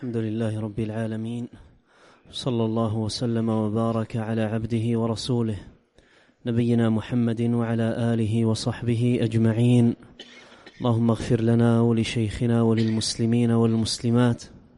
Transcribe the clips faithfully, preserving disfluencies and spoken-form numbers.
الحمد لله رب العالمين، صلى الله وسلم وبارك على عبده ورسوله نبينا محمد وعلى آله وصحبه أجمعين. اللهم اغفر لنا ولشيخنا وللمسلمين والمسلمات.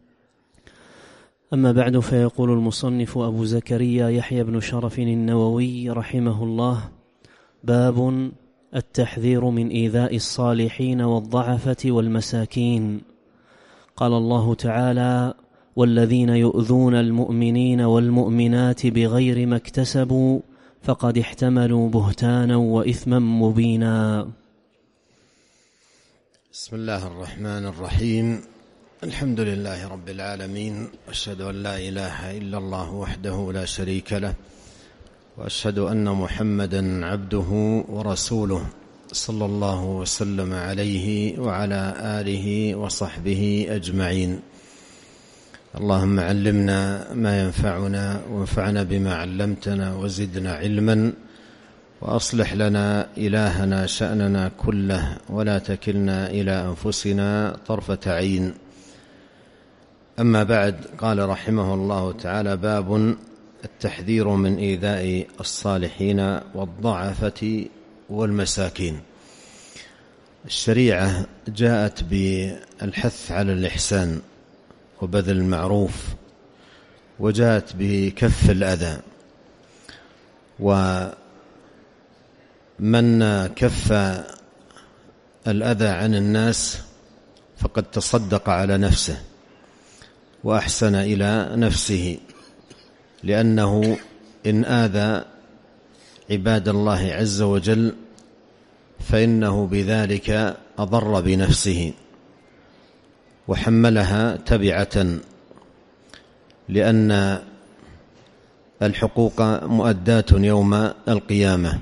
أما بعد، فيقول المصنف أبو زكريا يحيى بن شرف النووي رحمه الله: باب التحذير من إيذاء الصالحين والضعفة والمساكين. قال الله تعالى: والذين يؤذون المؤمنين والمؤمنات بغير ما اكتسبوا فقد احتملوا بهتانا وإثما مبينا. بسم الله الرحمن الرحيم. الحمد لله رب العالمين، وأشهد أن لا إله إلا الله وحده لا شريك له، وأشهد أن محمدا عبده ورسوله، صلى الله وسلم عليه وعلى آله وصحبه أجمعين. اللهم علمنا ما ينفعنا وانفعنا بما علمتنا وزدنا علما، وأصلح لنا إلهنا شأننا كله، ولا تكلنا إلى أنفسنا طرفة عين. أما بعد، قال رحمه الله تعالى: باب التحذير من إيذاء الصالحين والضعفة والمساكين. الشريعة جاءت بالحث على الإحسان وبذل المعروف، وجاءت بكف الأذى، ومن كف الأذى عن الناس فقد تصدق على نفسه وأحسن إلى نفسه، لأنه إن آذى عباد الله عز وجل فإنه بذلك أضر بنفسه وحملها تبعة، لأن الحقوق مؤداة يوم القيامة.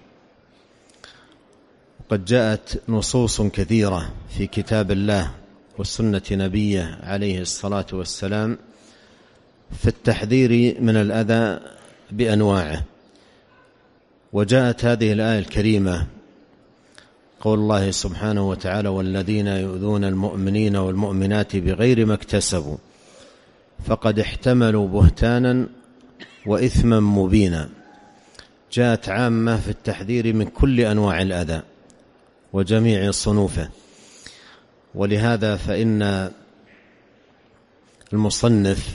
قد جاءت نصوص كثيرة في كتاب الله وسنة نبيه عليه الصلاة والسلام في التحذير من الأذى بأنواعه. وجاءت هذه الآية الكريمة قول الله سبحانه وتعالى: والذين يؤذون المؤمنين والمؤمنات بغير ما اكتسبوا فقد احتملوا بهتانا وإثما مبينا. جاءت عامة في التحذير من كل أنواع الأذى وجميع صنوفه. ولهذا فإن المصنف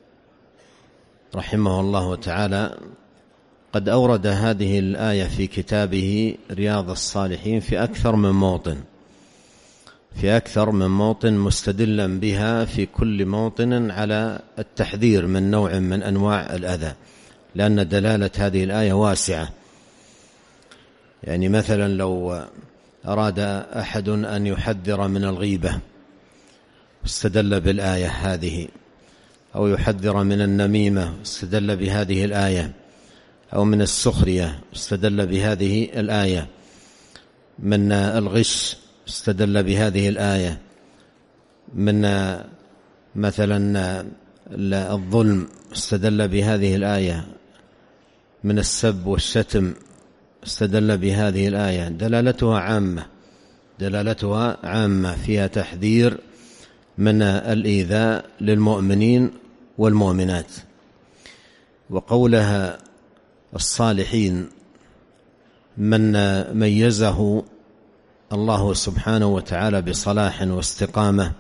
رحمه الله تعالى قد أورد هذه الآية في كتابه رياض الصالحين في أكثر من موطن في أكثر من موطن مستدلا بها في كل موطن على التحذير من نوع من أنواع الأذى، لأن دلالة هذه الآية واسعة. يعني مثلا لو أراد أحد أن يحذر من الغيبة استدل بالآية هذه، أو يحذر من النميمة استدل بهذه الآية، أو من السخرية استدل بهذه الآية، من الغش استدل بهذه الآية، من مثلا الظلم استدل بهذه الآية، من السب والشتم استدل بهذه الآية. دلالتها عامة دلالتها عامة فيها تحذير من الإيذاء للمؤمنين والمؤمنات. وقولها الصالحين من ميزه الله سبحانه وتعالى بصلاح واستقامة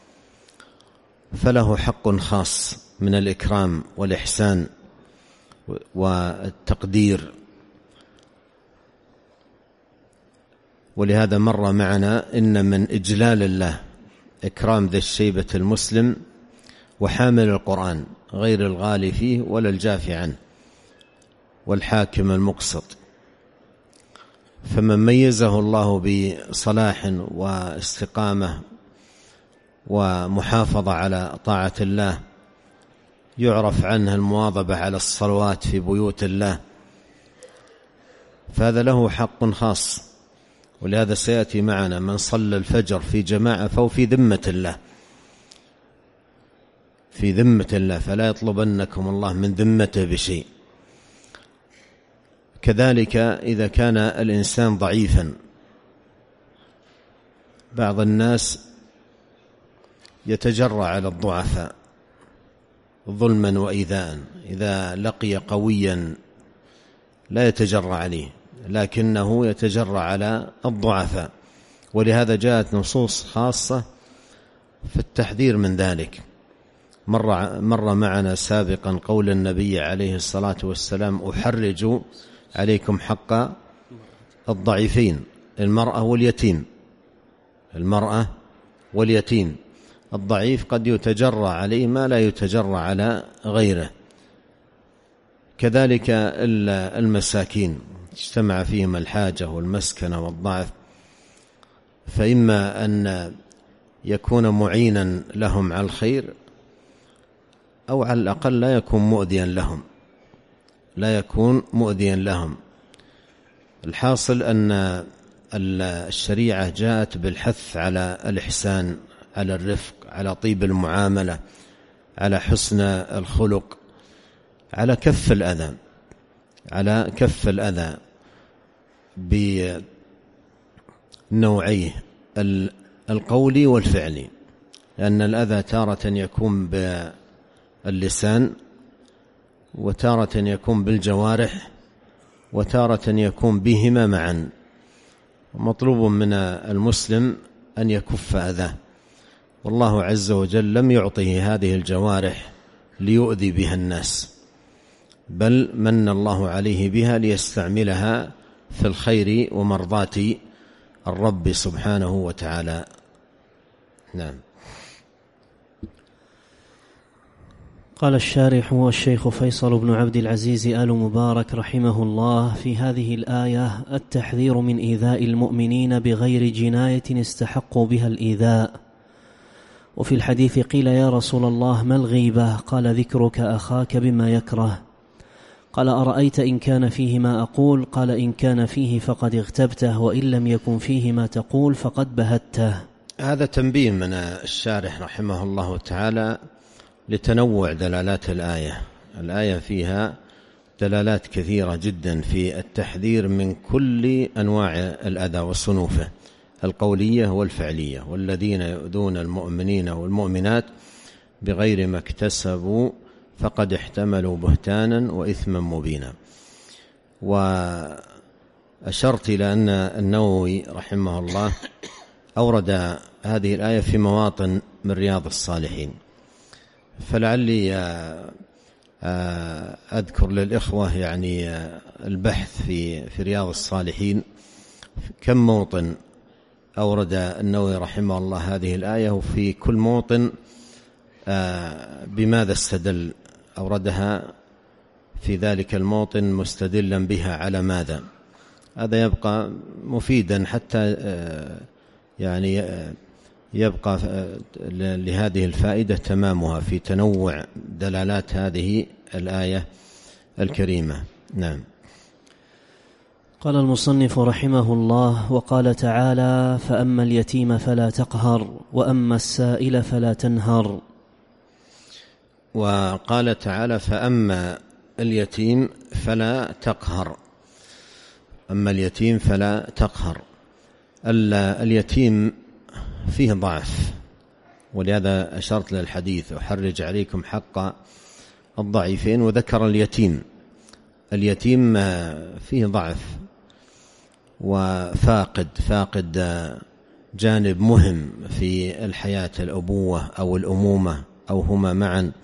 فله حق خاص من الإكرام والإحسان والتقدير. ولهذا مر معنا إن من إجلال الله إكرام ذي الشيبة المسلم وحامل القرآن غير الغالي فيه ولا الجافي عنه والحاكم المقسط. فمن ميزه الله بصلاح واستقامة ومحافظة على طاعة الله يعرف عنه المواظبة على الصلوات في بيوت الله، فهذا له حق خاص. ولهذا سيأتي معنا من صلى الفجر في جماعة فهو في ذمة الله في ذمة الله فلا يطلبنكم الله من ذمته بشيء. كذلك إذا كان الإنسان ضعيفا، بعض الناس يتجرأ على الضعفاء ظلما وإيذاء. إذا لقي قويا لا يتجرأ عليه، لكنه يتجرأ على الضعفاء، ولهذا جاءت نصوص خاصة في التحذير من ذلك. مر, مر معنا سابقا قول النبي عليه الصلاة والسلام: أحرج عليكم حق الضعيفين، المرأة واليتيم. المرأة واليتيم، الضعيف قد يتجرأ عليه ما لا يتجرأ على غيره. كذلك المساكين اجتمع فيهم الحاجة والمسكنة والضعف، فإما أن يكون معينا لهم على الخير، أو على الأقل لا يكون مؤذيا لهم لا يكون مؤذيا لهم. الحاصل أن الشريعة جاءت بالحث على الإحسان، على الرفق، على طيب المعاملة، على حسن الخلق، على كف الأذى على كف الأذى بنوعيه القولي والفعلي، لأن الأذى تارة يكون باللسان، وتارة يكون بالجوارح، وتارة يكون بهما معا. مطلوب من المسلم أن يكف أذاه، والله عز وجل لم يعطه هذه الجوارح ليؤذي بها الناس، بل من الله عليه بها ليستعملها في الخير ومرضاة الرب سبحانه وتعالى. نعم. قال الشارح والشيخ فيصل بن عبد العزيز آل مبارك رحمه الله: في هذه الآية التحذير من إيذاء المؤمنين بغير جناية استحقوا بها الإيذاء. وفي الحديث قيل: يا رسول الله ما الغيبة؟ قال: ذكرك أخاك بما يكره. قال: أرأيت إن كان فيه ما أقول؟ قال: إن كان فيه فقد اغتبته، وإن لم يكن فيه ما تقول فقد بهته. هذا تنبيه من الشارح رحمه الله تعالى لتنوع دلالات الآية. الآية فيها دلالات كثيرة جدا في التحذير من كل أنواع الأذى وصنوفه، القولية والفعلية. والذين يؤذون المؤمنين والمؤمنات بغير ما اكتسبوا فقد احتملوا بهتانا وإثما مبينا. وأشرت إلى أن النووي رحمه الله أورد هذه الآية في مواطن من رياض الصالحين، فلعلي أذكر للإخوة يعني البحث في في رياض الصالحين كم موطن أورد النووي رحمه الله هذه الآية، وفي كل موطن بماذا استدل، أوردها في ذلك الموطن مستدلا بها على ماذا. هذا يبقى مفيدا حتى يعني يبقى لهذه الفائدة تمامها في تنوع دلالات هذه الآية الكريمة. نعم. قال المصنف رحمه الله: وقال تعالى: فأما اليتيم فلا تقهر، وأما السائل فلا تنهر. وقال تعالى: فأما اليتيم فلا تقهر. أما اليتيم فلا تقهر. اليتيم فيه ضعف، ولهذا أشرت للحديث: أحرج عليكم حق الضعيفين، وذكر اليتيم. اليتيم فيه ضعف وفاقد فاقد جانب مهم في الحياة، الأبوة أو الأمومة أو هما معا،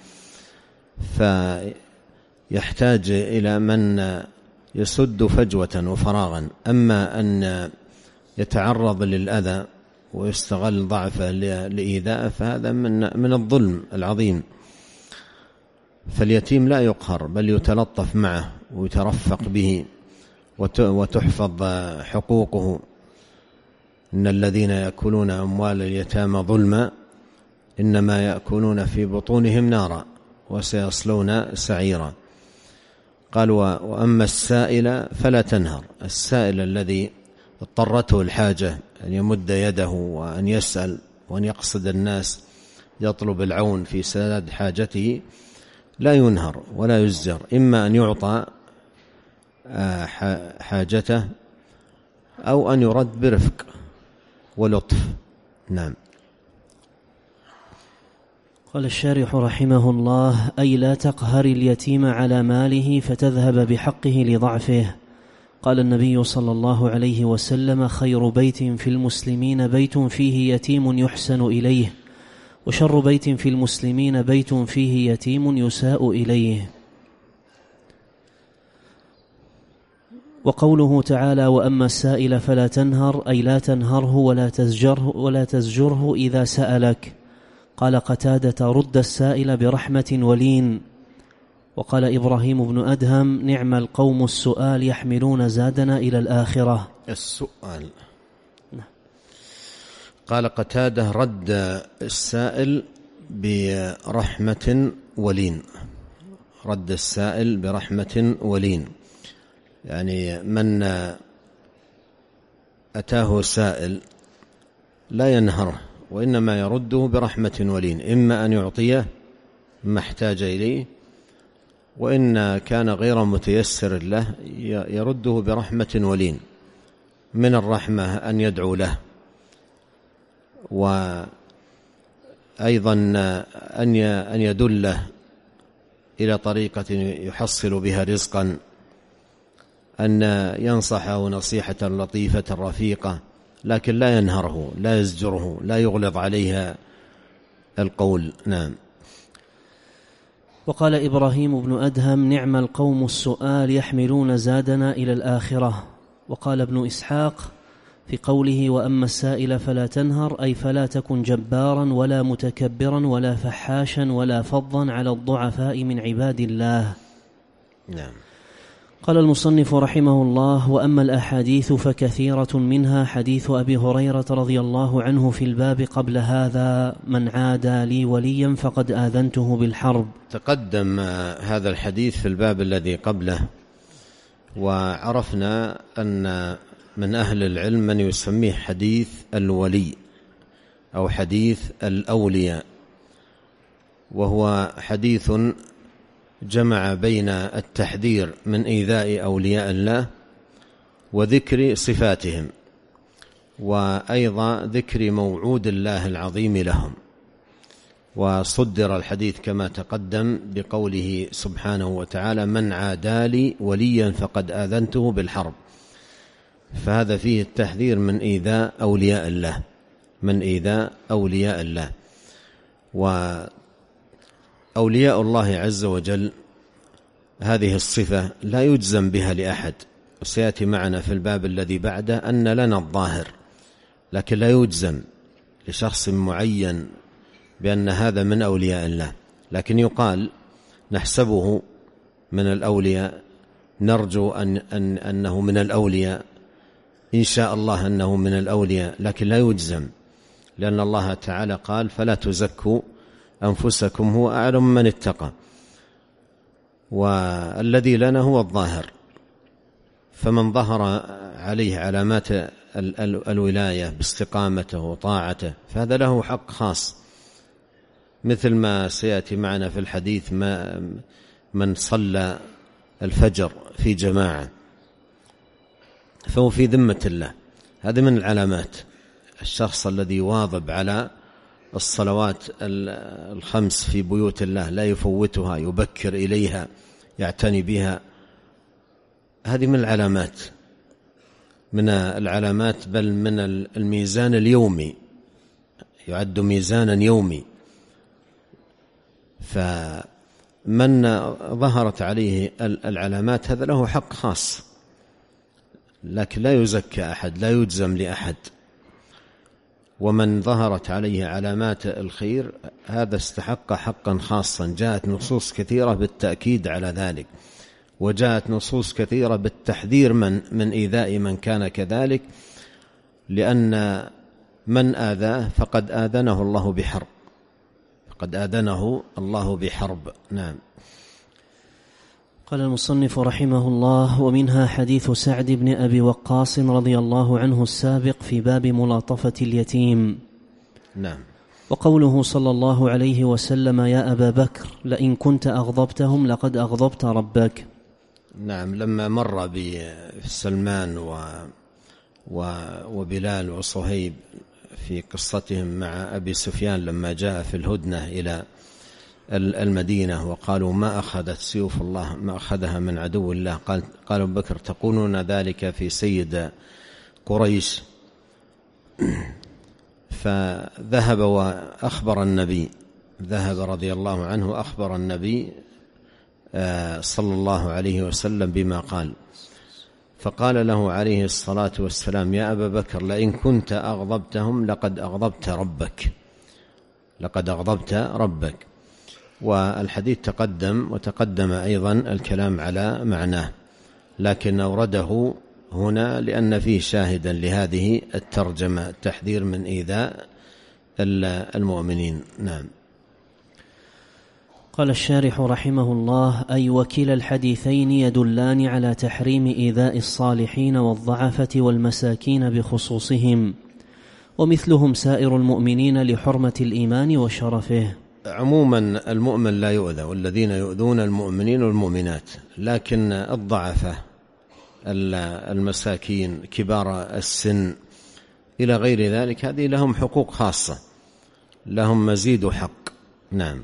فيحتاج إلى من يسد فجوة وفراغا. أما أن يتعرض للأذى ويستغل ضعفه لإيذاء فهذا من من الظلم العظيم. فاليتيم لا يقهر، بل يتلطف معه ويترفق به وتحفظ حقوقه. إن الذين يأكلون أموال اليتامى ظلما إنما يأكلون في بطونهم نارا وسيصلون سعيرا. قال: وأما السائل فلا تنهر. السائل الذي اضطرته الحاجة أن يمد يده وأن يسأل وأن يقصد الناس يطلب العون في سداد حاجته لا ينهر ولا يزجر، إما أن يعطى حاجته أو أن يرد برفق ولطف. نعم. قال الشارح رحمه الله: أي لا تقهر اليتيم على ماله فتذهب بحقه لضعفه. قال النبي صلى الله عليه وسلم: خير بيت في المسلمين بيت فيه يتيم يحسن إليه، وشر بيت في المسلمين بيت فيه يتيم يساء إليه. وقوله تعالى: وأما السائل فلا تنهر، أي لا تنهره ولا تزجره, ولا تزجره إذا سألك. قال قتادة: رد السائل برحمة ولين. وقال إبراهيم بن أدهم: نعم القوم السؤال يحملون زادنا إلى الآخرة. السؤال. قال قتادة: رد السائل برحمة ولين. رد السائل برحمة ولين، يعني من أتاه سائل لا ينهره، وإنما يرده برحمة ولين، إما أن يعطيه ما احتاج إليه، وإن كان غير متيسر له يرده برحمة ولين. من الرحمة أن يدعو له، وأيضا أن يدله إلى طريقة يحصل بها رزقا، أن ينصحه نصيحة لطيفة رفيقة، لكن لا ينهره، لا يزجره، لا يغلظ عليها القول. نعم. وقال إبراهيم بن أدهم: نعم القوم السؤال يحملون زادنا إلى الآخرة. وقال ابن إسحاق في قوله: وأما السائل فلا تنهر، أي فلا تكن جبارا ولا متكبرا ولا فحاشا ولا فظا على الضعفاء من عباد الله. نعم. قال المصنف رحمه الله: وأما الأحاديث فكثيرة، منها حديث أبي هريرة رضي الله عنه في الباب قبل هذا: من عادى لي وليا فقد آذنته بالحرب. تقدم هذا الحديث في الباب الذي قبله، وعرفنا أن من أهل العلم من يسميه حديث الولي أو حديث الأولياء، وهو حديث جمع بين التحذير من إيذاء أولياء الله وذكر صفاتهم، وأيضا ذكر موعود الله العظيم لهم. وصدر الحديث كما تقدم بقوله سبحانه وتعالى: من عادى لي وليا فقد آذنته بالحرب. فهذا فيه التحذير من إيذاء أولياء الله، من إيذاء أولياء الله. وأولياء الله عز وجل هذه الصفة لا يجزم بها لأحد، وسيأتي معنا في الباب الذي بعده أن لنا الظاهر، لكن لا يجزم لشخص معين بأن هذا من أولياء الله، لكن يقال نحسبه من الأولياء، نرجو أن أن أنه من الأولياء، إن شاء الله أنه من الأولياء، لكن لا يجزم، لأن الله تعالى قال: فلا تزكوا أنفسكم هو أعلم من اتقى. والذي لنا هو الظاهر، فمن ظهر عليه علامات الولاية باستقامته وطاعته فهذا له حق خاص، مثل ما سيأتي معنا في الحديث: ما من صلى الفجر في جماعة فهو في ذمة الله. هذا من العلامات. الشخص الذي يواظب على الصلوات الخمس في بيوت الله، لا يفوتها، يبكر إليها، يعتني بها، هذه من العلامات، من العلامات بل من الميزان اليومي، يعد ميزانا يومي. فمن ظهرت عليه العلامات هذا له حق خاص، لكن لا يزكى أحد، لا يجزم لأحد. ومن ظهرت عليه علامات الخير هذا استحق حقا خاصا. جاءت نصوص كثيرة بالتأكيد على ذلك، وجاءت نصوص كثيرة بالتحذير من من إيذاء من كان كذلك، لأن من آذاه فقد آذنه الله بحرب، فقد آذنه الله بحرب. نعم. قال المصنف رحمه الله: ومنها حديث سعد بن أبي وقاص رضي الله عنه السابق في باب ملاطفة اليتيم. نعم. وقوله صلى الله عليه وسلم: يا أبا بكر لئن كنت أغضبتهم لقد أغضبت ربك. نعم. لما مر بسلمان و... و... وبلال وصهيب في قصتهم مع أبي سفيان لما جاء في الهدنة إلى المدينة وقالوا ما أخذت سيوف الله ما أخذها من عدو الله، قال قال أبو بكر تقولون ذلك في سيد قريش؟ فذهب وأخبر النبي، ذهب رضي الله عنه أخبر النبي صلى الله عليه وسلم بما قال، فقال له عليه الصلاة والسلام يا أبا بكر لئن كنت أغضبتهم لقد أغضبت ربك، لقد أغضبت ربك. والحديث تقدم وتقدم أيضا الكلام على معناه، لكن أورده هنا لأن فيه شاهدا لهذه الترجمة، التحذير من إيذاء المؤمنين. نعم. قال الشارح رحمه الله: أي وكلا الحديثين يدلان على تحريم إيذاء الصالحين والضعفة والمساكين بخصوصهم، ومثلهم سائر المؤمنين لحرمة الإيمان وشرفه. عموما المؤمن لا يؤذى، والذين يؤذون المؤمنين والمؤمنات، لكن الضعفة المساكين كبار السن إلى غير ذلك هذه لهم حقوق خاصة، لهم مزيد حق. نعم.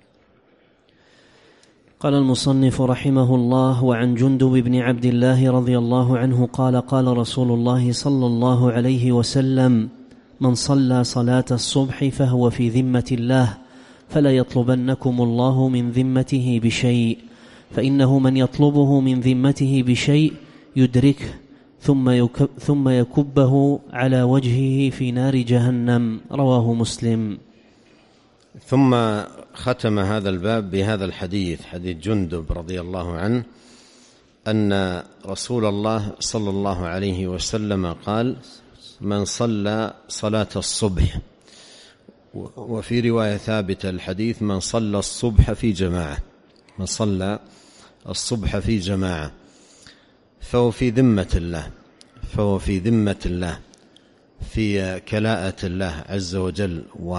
قال المصنف رحمه الله: وعن جندب بن عبد الله رضي الله عنه قال قال رسول الله صلى الله عليه وسلم: من صلى صلاة الصبح فهو في ذمة الله، فلا يطلبنكم الله من ذمته بشيء، فإنه من يطلبه من ذمته بشيء يدركه ثم ثم يكبه على وجهه في نار جهنم. رواه مسلم. ثم ختم هذا الباب بهذا الحديث، حديث جندب رضي الله عنه، أن رسول الله صلى الله عليه وسلم قال: من صلى صلاة الصبح، وفي رواية ثابتة الحديث: من صلى الصبح في جماعة، من صلى الصبح في جماعة فهو في ذمة الله، فهو في ذمة الله، في كلاءة الله عز وجل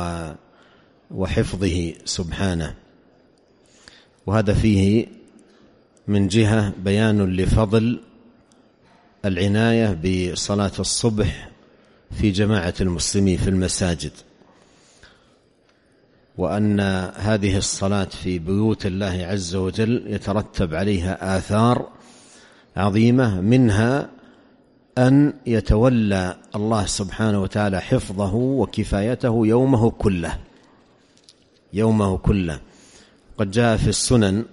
وحفظه سبحانه. وهذا فيه من جهة بيان لفضل العناية بصلاة الصبح في جماعة المسلمين في المساجد، وأن هذه الصلاة في بيوت الله عز وجل يترتب عليها آثار عظيمة، منها أن يتولى الله سبحانه وتعالى حفظه وكفايته يومه كله، يومه كله. قد جاء في السنن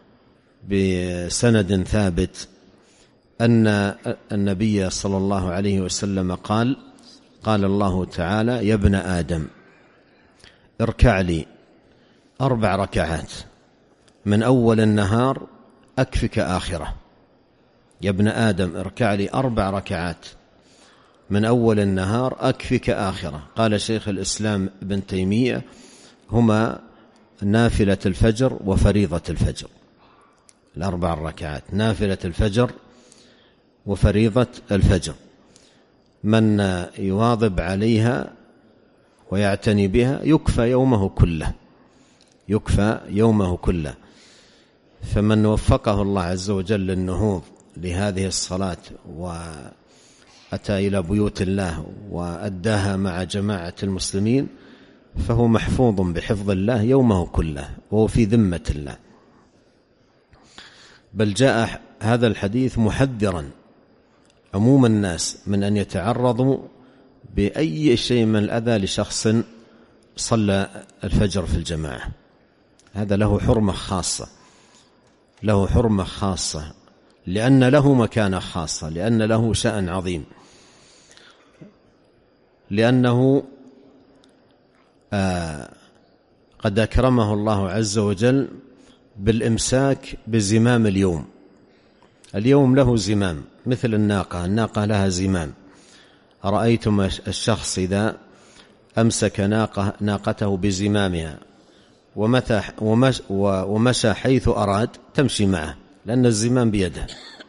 بسند ثابت أن النبي صلى الله عليه وسلم قال: قال الله تعالى: يا ابن آدم اركع لي أربع ركعات من أول النهار أكفك آخرة. يا ابن آدم اركع لي أربع ركعات من أول النهار أكفك آخرة. قال شيخ الإسلام ابن تيمية: هما نافلة الفجر وفريضة الفجر، الأربع ركعات نافلة الفجر وفريضة الفجر، من يواظب عليها ويعتني بها يكفى يومه كله، يكفى يومه كله. فمن وفقه الله عز وجل للنهوض لهذه الصلاة وأتى إلى بيوت الله وأداها مع جماعة المسلمين فهو محفوظ بحفظ الله يومه كله، وهو في ذمة الله. بل جاء هذا الحديث محذرا عموم الناس من أن يتعرضوا بأي شيء من الأذى لشخص صلى الفجر في الجماعة. هذا له حرمة خاصة، له حرمة خاصة، لأن له مكانة خاصة، لأن له شأن عظيم، لأنه آه قد أكرمه الله عز وجل بالإمساك بزمام اليوم. اليوم له زمام مثل الناقة، الناقة لها زمام. أرأيتم الشخص إذا أمسك ناقة ناقته بزمامها ومشى حيث أراد تمشي معه، لأن الزمام بيده،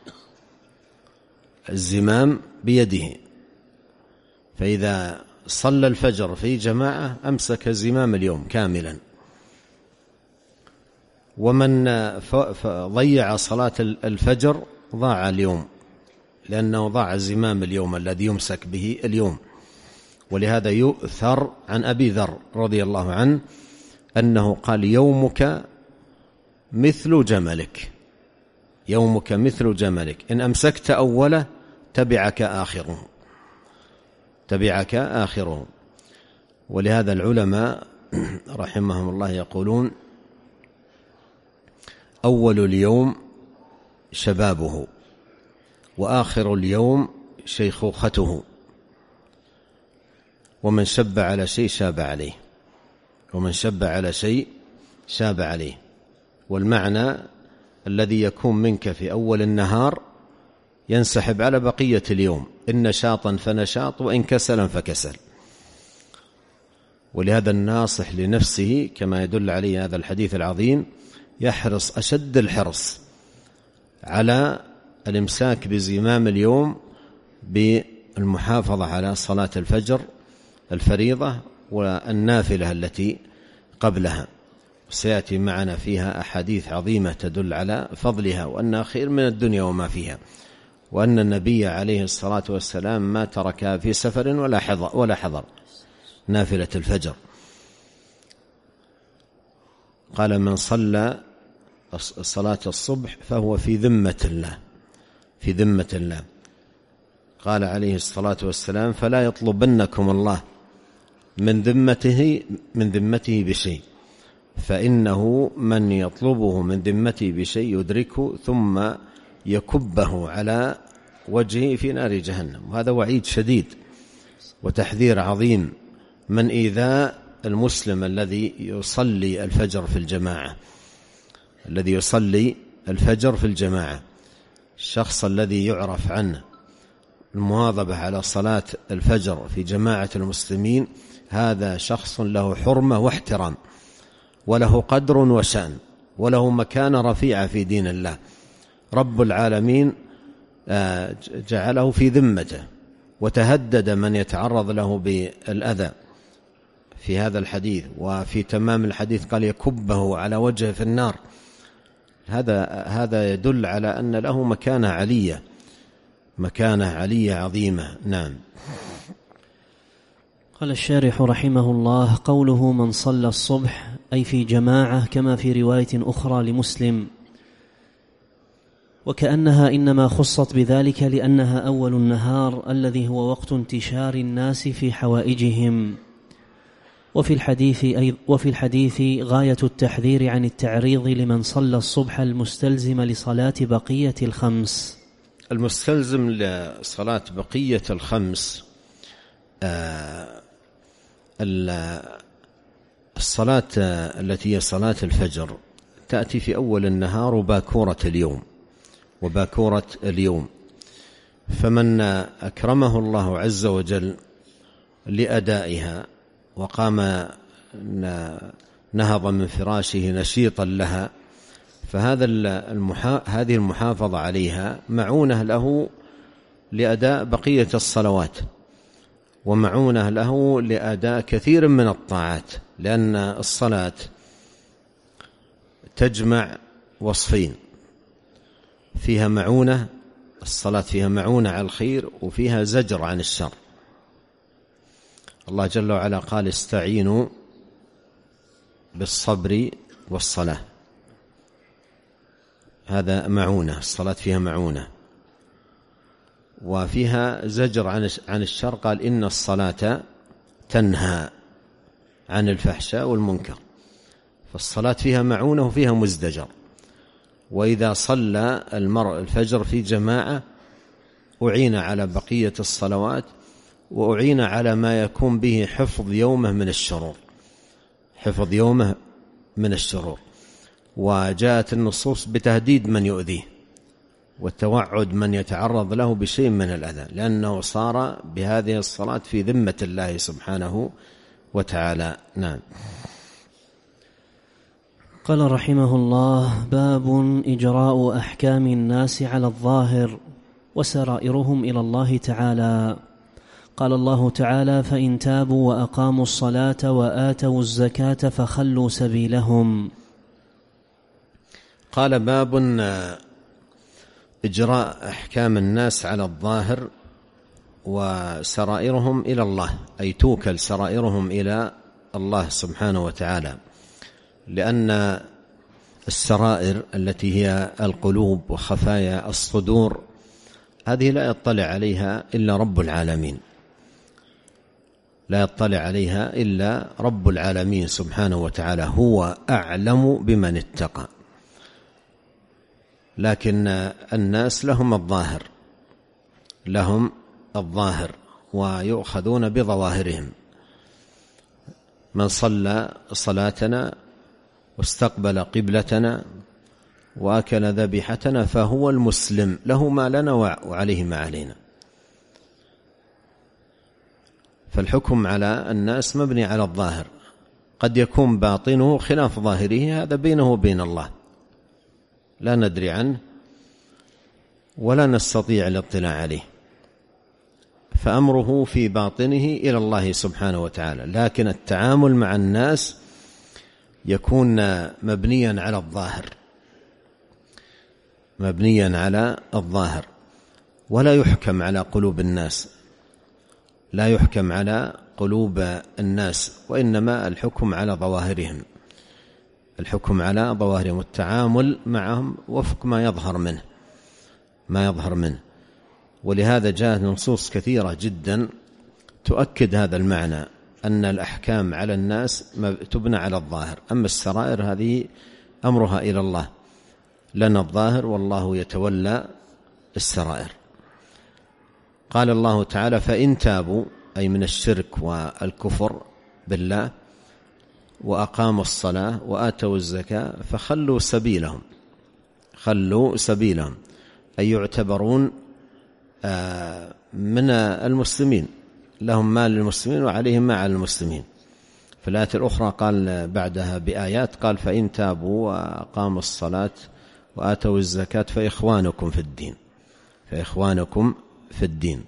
الزمام بيده. فإذا صلى الفجر في جماعة أمسك زمام اليوم كاملا. ومن ضيع صلاة الفجر ضاع اليوم، لأنه ضاع زمام اليوم الذي يمسك به اليوم. ولهذا يؤثر عن أبي ذر رضي الله عنه أنه قال يومك مثل جملك، يومك مثل جملك، إن أمسكت أوله تبعك آخره، تبعك آخره. ولهذا العلماء رحمهم الله يقولون أول اليوم شبابه، وآخر اليوم شيخوخته، ومن شب على شيء شاب عليه، ومن شب على شيء شاب عليه. والمعنى الذي يكون منك في أول النهار ينسحب على بقية اليوم، إن نشاطا فنشاط وإن كسلا فكسل. ولهذا الناصح لنفسه كما يدل عليه هذا الحديث العظيم يحرص أشد الحرص على الإمساك بزمام اليوم بالمحافظة على صلاة الفجر الفريضة والنافلة التي قبلها، سيأتي معنا فيها أحاديث عظيمة تدل على فضلها وأنها خير من الدنيا وما فيها، وأن النبي عليه الصلاة والسلام ما تركها في سفر ولا حضر, ولا حضر نافلة الفجر. قال من صلى صلاة الصبح فهو في ذمة الله، في ذمة الله. قال عليه الصلاة والسلام فلا يطلبنكم الله من ذمته من ذمته بشيء، فإنه من يطلبه من ذمته بشيء يدركه ثم يكبه على وجهه في نار جهنم. وهذا وعيد شديد وتحذير عظيم من إيذاء المسلم الذي يصلي الفجر في الجماعة، الذي يصلي الفجر في الجماعة. الشخص الذي يعرف عنه المواظبة على صلاة الفجر في جماعة المسلمين هذا شخص له حرمة واحترام، وله قدر وشأن، وله مكانة رفيعة في دين الله. رب العالمين جعله في ذمته، وتهدد من يتعرض له بالأذى في هذا الحديث. وفي تمام الحديث قال يكبه على وجهه في النار. هذا هذا يدل على أن له مكانة علية، مكانة علية عظيمة. نعم. قال الشارح رحمه الله قوله من صلى الصبح أي في جماعة كما في رواية أخرى لمسلم، وكأنها إنما خصت بذلك لأنها أول النهار الذي هو وقت انتشار الناس في حوائجهم. وفي الحديث, أي وفي الحديث غاية التحذير عن التعريض لمن صلى الصبح المستلزم لصلاة بقية الخمس. المستلزم لصلاة بقية الخمس آه الصلاة التي هي صلاة الفجر تأتي في أول النهار وباكورة اليوم وباكورة اليوم فمن أكرمه الله عز وجل لأدائها وقام نهض من فراشه نشيطا لها، فهذا المحا... هذه المحافظة عليها معونة له لأداء بقية الصلوات، ومعونة له لأداء كثير من الطاعات، لأن الصلاة تجمع وصفين، فيها معونة، الصلاة فيها معونة على الخير وفيها زجر عن الشر. الله جل وعلا قال استعينوا بالصبر والصلاة، هذا معونة، الصلاة فيها معونة. وفيها زجر عن الشر، قال إن الصلاة تنهى عن الفحشاء والمنكر، فالصلاة فيها معونة وفيها مزدجر. وإذا صلى المرء الفجر في جماعة أعين على بقية الصلوات، وأعين على ما يكون به حفظ يومه من الشرور، حفظ يومه من الشرور. وجاءت النصوص بتهديد من يؤذيه والتوعد من يتعرض له بشيء من الأذى، لأنه صار بهذه الصلاة في ذمة الله سبحانه وتعالى. نعم. قال رحمه الله باب إجراء أحكام الناس على الظاهر وسرائرهم إلى الله تعالى. قال الله تعالى فإن تابوا وأقاموا الصلاة وآتوا الزكاة فخلوا سبيلهم. قال باب إجراء أحكام الناس على الظاهر وسرائرهم إلى الله، أي توكل سرائرهم إلى الله سبحانه وتعالى، لأن السرائر التي هي القلوب وخفايا الصدور هذه لا يطلع عليها إلا رب العالمين، لا يطلع عليها إلا رب العالمين سبحانه وتعالى، هو أعلم بمن اتقى. لكن الناس لهم الظاهر، لهم الظاهر ويؤخذون بظواهرهم. من صلى صلاتنا واستقبل قبلتنا وأكل ذبيحتنا فهو المسلم، له ما لنا وعليه ما علينا. فالحكم على الناس مبني على الظاهر، قد يكون باطنه خلاف ظاهره، هذا بينه وبين الله لا ندري عنه ولا نستطيع الاطلاع عليه، فأمره في باطنه إلى الله سبحانه وتعالى. لكن التعامل مع الناس يكون مبنيا على الظاهر، مبنيا على الظاهر، ولا يحكم على قلوب الناس، لا يحكم على قلوب الناس، وإنما الحكم على ظواهرهم، الحكم على ظواهرهم والتعامل معهم وفق ما يظهر منه ما يظهر منه ولهذا جاءت نصوص كثيرة جدا تؤكد هذا المعنى، أن الأحكام على الناس تبنى على الظاهر، أما السرائر هذه أمرها إلى الله، لنا الظاهر والله يتولى السرائر. قال الله تعالى: فإن تابوا، أي من الشرك والكفر بالله، وأقاموا الصلاة وآتوا الزكاة فخلوا سبيلهم، خلوا سبيلهم أي يعتبرون من المسلمين، لهم ما للمسلمين وعليهم ما على المسلمين. في الآية الأخرى قال بعدها بآيات، قال: فإن تابوا وأقاموا الصلاة وآتوا الزكاة فإخوانكم في الدين، فإخوانكم في الدين.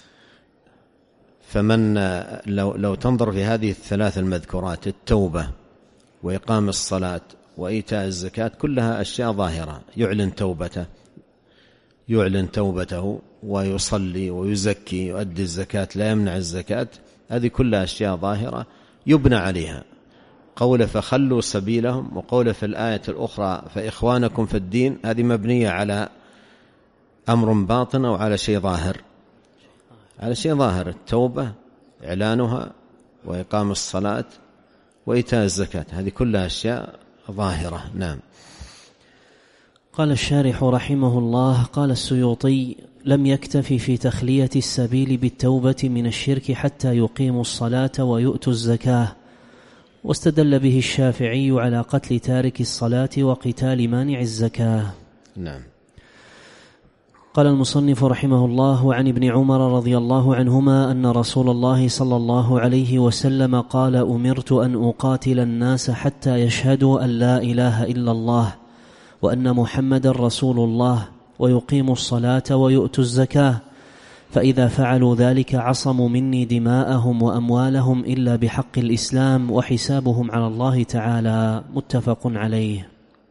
فمن لو, لو تنظر في هذه الثلاث المذكورات، التوبة وإقام الصلاة وإيتاء الزكاة، كلها أشياء ظاهرة، يعلن توبته يعلن توبته ويصلي ويزكي، يؤدي الزكاة، لا يمنع الزكاة، هذه كلها أشياء ظاهرة يبنى عليها. قول فخلوا سبيلهم، وقول في الآية الأخرى فإخوانكم في الدين، هذه مبنية على أمر باطن أو على شيء ظاهر؟ على شيء ظاهر، التوبة إعلانها وإقام الصلاة وإيتاء الزكاة، هذه كلها أشياء ظاهرة. نعم. قال الشارح رحمه الله: قال السيوطي: لم يكتفي في تخلية السبيل بالتوبة من الشرك حتى يقيموا الصلاة ويؤتوا الزكاة، واستدل به الشافعي على قتل تارك الصلاة وقتال مانع الزكاة. نعم. قال المصنف رحمه الله: وعن ابن عمر رضي الله عنهما أن رسول الله صلى الله عليه وسلم قال: أمرت أن أقاتل الناس حتى يشهدوا أن لا إله إلا الله وأن محمد رسول الله ويقيموا الصلاة ويؤتوا الزكاة، فإذا فعلوا ذلك عصموا مني دماءهم وأموالهم إلا بحق الإسلام وحسابهم على الله تعالى. متفق عليه.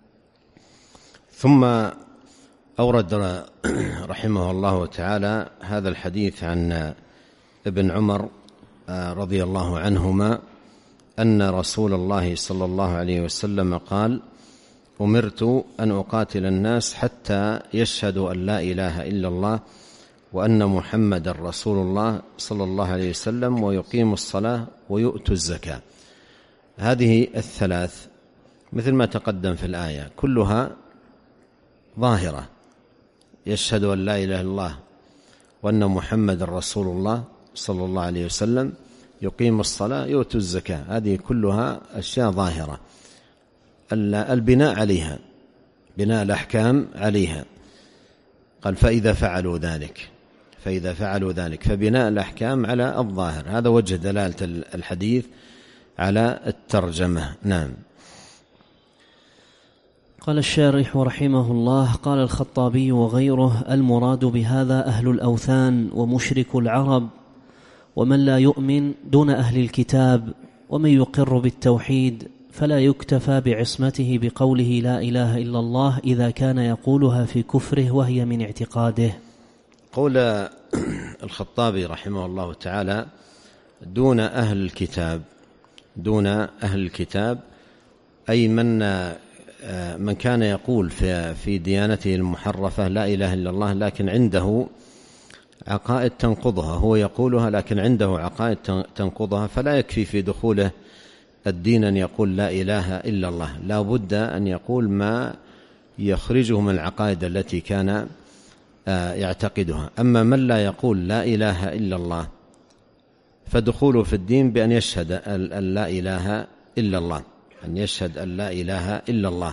ثم أورد رحمه الله تعالى هذا الحديث عن ابن عمر رضي الله عنهما أن رسول الله صلى الله عليه وسلم قال: أمرت أن أقاتل الناس حتى يشهدوا أن لا إله إلا الله وأن محمد رسول الله صلى الله عليه وسلم ويقيموا الصلاة ويؤتوا الزكاة. هذه الثلاث مثل ما تقدم في الآية كلها ظاهرة، يشهد أن لا إله إلا الله وأن محمد رسول الله صلى الله عليه وسلم، يقيم الصلاة، يؤتوا الزكاة، هذه كلها أشياء ظاهرة البناء عليها، بناء الأحكام عليها. قال: فإذا فعلوا ذلك فإذا فعلوا ذلك فبناء الأحكام على الظاهر. هذا وجه دلالة الحديث على الترجمة. نعم. قال الشارح رحمه الله: قال الخطابي وغيره: المراد بهذا أهل الأوثان ومشرك العرب ومن لا يؤمن دون أهل الكتاب، ومن يقر بالتوحيد فلا يكتفى بعصمته بقوله لا إله إلا الله إذا كان يقولها في كفره وهي من اعتقاده. قول الخطابي رحمه الله تعالى دون أهل الكتاب، دون أهل الكتاب أي من من كان يقول في في ديانته المحرفة لا إله إلا الله لكن عنده عقائد تنقضها، هو يقولها لكن عنده عقائد تنقضها، فلا يكفي في دخوله الدين أن يقول لا إله إلا الله، لا بد أن يقول ما يخرجه من العقائد التي كان يعتقدها. أما من لا يقول لا إله إلا الله فدخوله في الدين بأن يشهد أن لا إله إلا الله، أن يشهد أن لا إله إلا الله.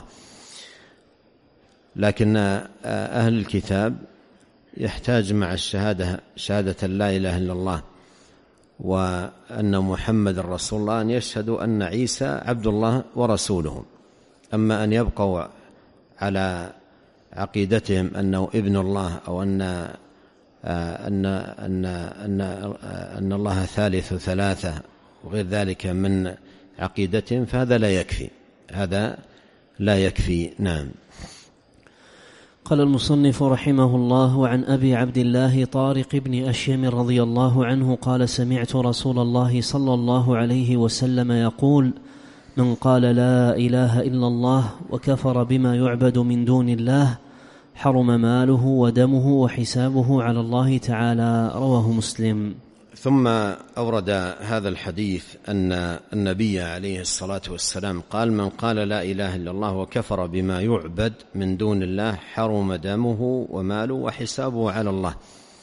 لكن أهل الكتاب يحتاج مع الشهادة شهادة لا إله إلا الله وأن محمد رسول الله أن يشهدوا أن عيسى عبد الله ورسوله. أما أن يبقوا على عقيدتهم أنه ابن الله أو أن أن أن أن أن الله ثالث ثلاثة وغير ذلك من عقيدتهم فهذا لا يكفي، هذا لا يكفي. نعم. قال المصنف رحمه الله: وعن أبي عبد الله طارق بن أشيم رضي الله عنه قال: سمعت رسول الله صلى الله عليه وسلم يقول: من قال لا إله إلا الله وكفر بما يعبد من دون الله حرم ماله ودمه وحسابه على الله تعالى. رواه مسلم. ثم أورد هذا الحديث أن النبي عليه الصلاة والسلام قال: من قال لا إله إلا الله وكفر بما يعبد من دون الله حرم دمه وماله وحسابه على الله.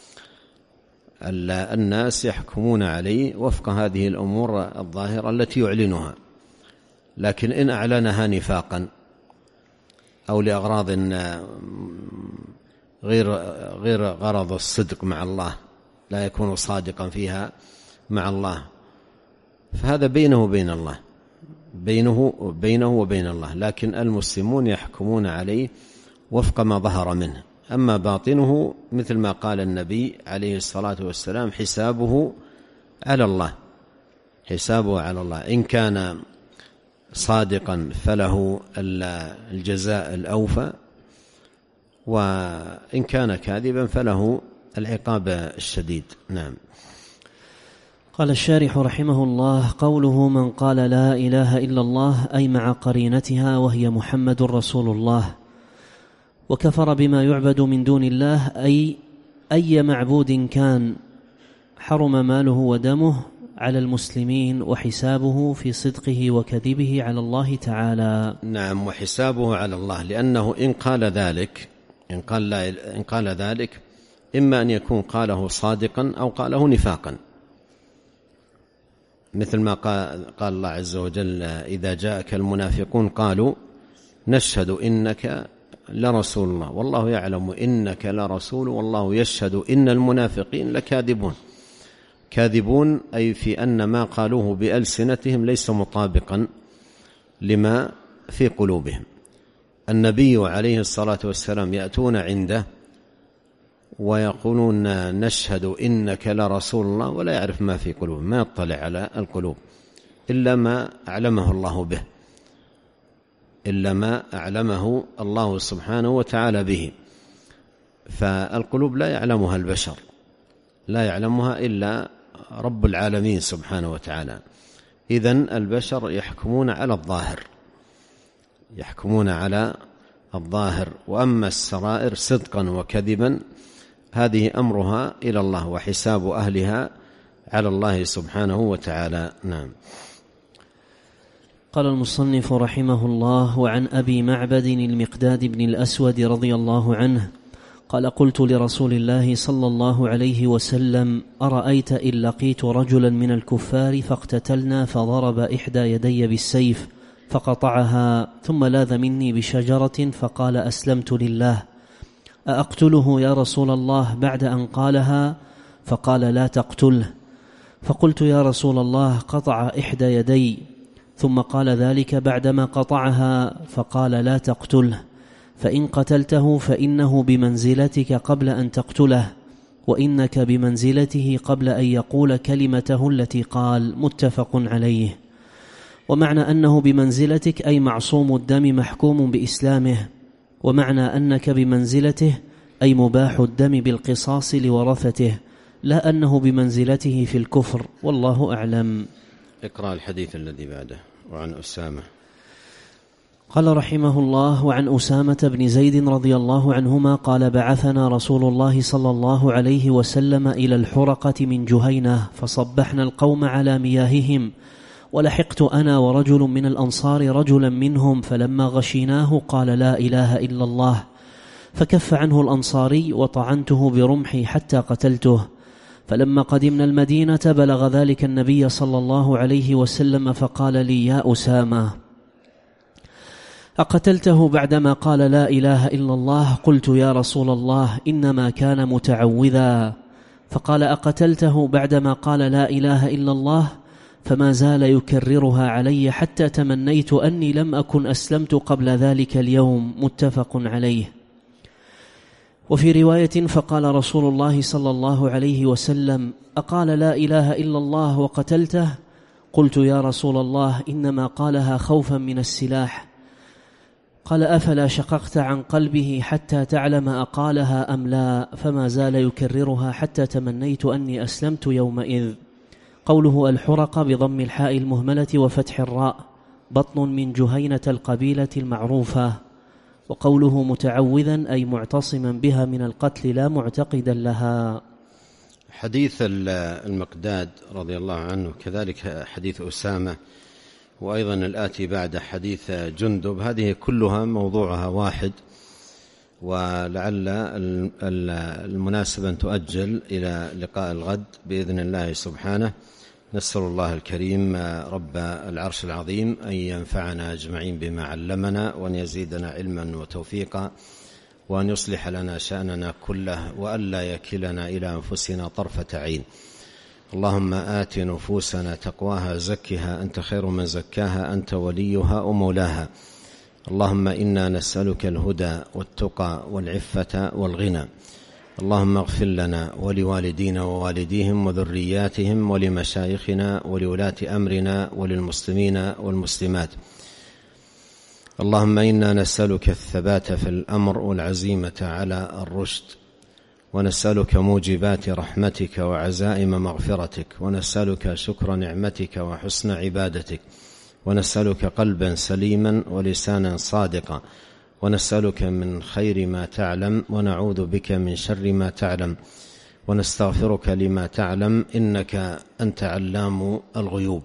الناس يحكمون عليه وفق هذه الأمور الظاهرة التي يعلنها، لكن إن أعلنها نفاقا أو لأغراض غير غير غرض الصدق مع الله، لا يكون صادقا فيها مع الله، فهذا بينه وبين الله، بينه بينه وبين الله. لكن المسلمون يحكمون عليه وفق ما ظهر منه. أما باطنه مثل ما قال النبي عليه الصلاة والسلام: حسابه على الله، حسابه على الله. إن كان صادقا فله الجزاء الأوفى، وإن كان كاذبا فله العقاب الشديد. نعم. قال الشارح رحمه الله: قوله من قال لا إله إلا الله أي مع قرينتها وهي محمد رسول الله، وكفر بما يعبد من دون الله أي أي معبود كان، حرم ماله ودمه على المسلمين وحسابه في صدقه وكذبه على الله تعالى. نعم، وحسابه على الله، لأنه إن قال ذلك إن قال, لا إن قال ذلك إما أن يكون قاله صادقا أو قاله نفاقا، مثل ما قال, قال الله عز وجل: إذا جاءك المنافقون قالوا نشهد إنك لرسول الله والله يعلم إنك لرسول والله يشهد إن المنافقين لكاذبون. كاذبون أي في أن ما قالوه بألسنتهم ليس مطابقا لما في قلوبهم. النبي عليه الصلاة والسلام يأتون عنده ويقولون نشهد إنك لرسول الله ولا يعرف ما في قلوبهم، ما يطلع على القلوب إلا ما أعلمه الله به، إلا ما أعلمه الله سبحانه وتعالى به. فالقلوب لا يعلمها البشر، لا يعلمها إلا رب العالمين سبحانه وتعالى. إذن البشر يحكمون على الظاهر، يحكمون على الظاهر، وأما السرائر صدقا وكذبا هذه أمرها إلى الله، وحساب أهلها على الله سبحانه وتعالى. نعم. قال المصنف رحمه الله: وعن أبي معبد المقداد بن الأسود رضي الله عنه قال: قلت لرسول الله صلى الله عليه وسلم: أرأيت إن لقيت رجلا من الكفار فاقتتلنا فضرب إحدى يدي بالسيف فقطعها ثم لاذ مني بشجرة فقال: أسلمت لله، أأقتله يا رسول الله بعد أن قالها؟ فقال: لا تقتله. فقلت: يا رسول الله قطع إحدى يدي، ثم قال ذلك بعدما قطعها، فقال: لا تقتله، فإن قتلته فإنه بمنزلتك قبل أن تقتله، وإنك بمنزلته قبل أن يقول كلمته التي قال. متفق عليه. ومعنى أنه بمنزلتك أي معصوم الدم محكوم بإسلامه، ومعنى أنك بمنزلته أي مباح الدم بالقصاص لورثته، لا أنه بمنزلته في الكفر، والله أعلم. اقرأ الحديث الذي بعده. وعن أسامة قال رحمه الله: وعن أسامة بن زيد رضي الله عنهما قال: بعثنا رسول الله صلى الله عليه وسلم إلى الحرقة من جهينة، فصبحنا القوم على مياههم، ولحقت أنا ورجل من الأنصار رجلا منهم، فلما غشيناه قال: لا إله إلا الله، فكف عنه الأنصاري، وطعنته برمحي حتى قتلته. فلما قدمنا المدينة بلغ ذلك النبي صلى الله عليه وسلم، فقال لي: يا أسامة، أقتلته بعدما قال لا إله إلا الله؟ قلت: يا رسول الله، إنما كان متعوذا. فقال: أقتلته بعدما قال لا إله إلا الله؟ فما زال يكررها علي حتى تمنيت أني لم أكن أسلمت قبل ذلك اليوم. متفق عليه. وفي رواية: فقال رسول الله صلى الله عليه وسلم: أقال لا إله إلا الله وقتلته؟ قلت: يا رسول الله، إنما قالها خوفا من السلاح. قال: أفلا شققت عن قلبه حتى تعلم أقالها أم لا؟ فما زال يكررها حتى تمنيت أني أسلمت يومئذ. قوله الحرق بضم الحاء المهملة وفتح الراء، بطن من جهينة القبيلة المعروفة. وقوله متعوذا أي معتصما بها من القتل لا معتقدا لها. حديث المقداد رضي الله عنه، كذلك حديث أسامة، وأيضا الآتي بعد حديث جندب، هذه كلها موضوعها واحد، ولعل المناسبة أن تؤجل إلى لقاء الغد بإذن الله سبحانه. نسأل الله الكريم رب العرش العظيم أن ينفعنا أجمعين بما علمنا، وأن يزيدنا علما وتوفيقا، وأن يصلح لنا شأننا كله، وأن لا يكلنا إلى أنفسنا طرفة عين. اللهم آت نفوسنا تقواها، زكها أنت خير من زكاها، أنت وليها ومولاها. اللهم إنا نسألك الهدى والتقى والعفة والغنى. اللهم اغفر لنا ولوالدينا ووالديهم وذرياتهم ولمشايخنا ولولاة أمرنا وللمسلمين والمسلمات. اللهم إنا نسألك الثبات في الأمر والعزيمة على الرشد، ونسألك موجبات رحمتك وعزائم مغفرتك، ونسألك شكر نعمتك وحسن عبادتك، ونسألك قلبا سليما ولسانا صادقا، ونسألك من خير ما تعلم، ونعوذ بك من شر ما تعلم، ونستغفرك لما تعلم، إنك أنت علام الغيوب.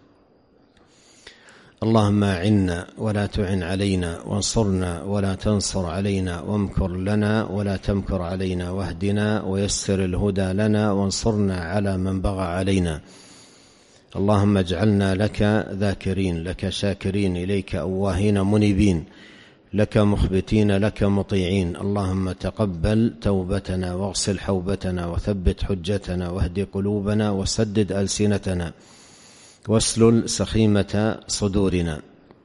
اللهم أعنا ولا تعن علينا، وانصرنا ولا تنصر علينا، وامكر لنا ولا تمكر علينا، واهدنا ويسر الهدى لنا، وانصرنا على من بغى علينا. اللهم اجعلنا لك ذاكرين، لك شاكرين، إليك أواهين منيبين، لك مخبتين، لك مطيعين. اللهم تقبل توبتنا، واغسل حوبتنا، وثبت حجتنا، واهد قلوبنا، وسدد ألسنتنا، واسلل سخيمة صدورنا.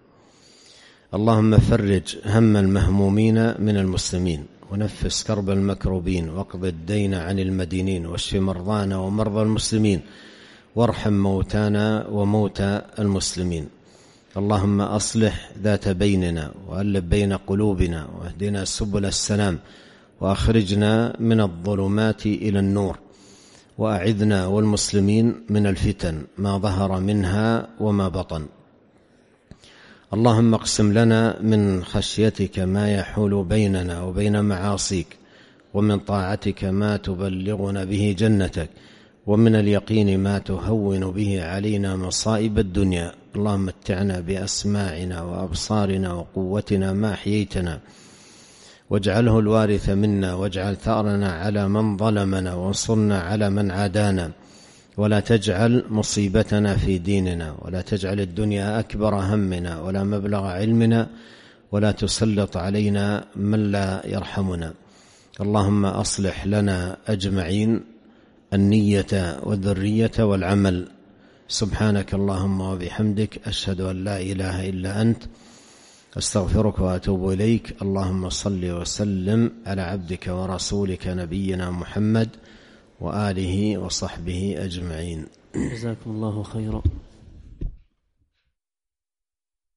اللهم فرج هم المهمومين من المسلمين، ونفس كرب المكروبين، واقض الدين عن المدينين، واشف مرضانا ومرضى المسلمين، وارحم موتانا وموتى المسلمين. اللهم أصلح ذات بيننا، وألف بين قلوبنا، واهدنا سبل السلام، وأخرجنا من الظلمات إلى النور، وأعذنا والمسلمين من الفتن ما ظهر منها وما بطن. اللهم اقسم لنا من خشيتك ما يحول بيننا وبين معاصيك، ومن طاعتك ما تبلغنا به جنتك، ومن اليقين ما تهون به علينا مصائب الدنيا. اللهم متعنا بأسماعنا وأبصارنا وقوتنا ما أحييتنا، واجعله الوارث منا، واجعل ثأرنا على من ظلمنا، وانصرنا على من عادانا، ولا تجعل مصيبتنا في ديننا، ولا تجعل الدنيا أكبر همنا ولا مبلغ علمنا، ولا تسلط علينا من لا يرحمنا. اللهم أصلح لنا أجمعين النية والذرية والعمل. سبحانك اللهم وبحمدك، أشهد أن لا إله إلا أنت، أستغفرك وأتوب إليك. اللهم صل وسلم على عبدك ورسولك نبينا محمد وآله وصحبه أجمعين. جزاكم الله خيرا.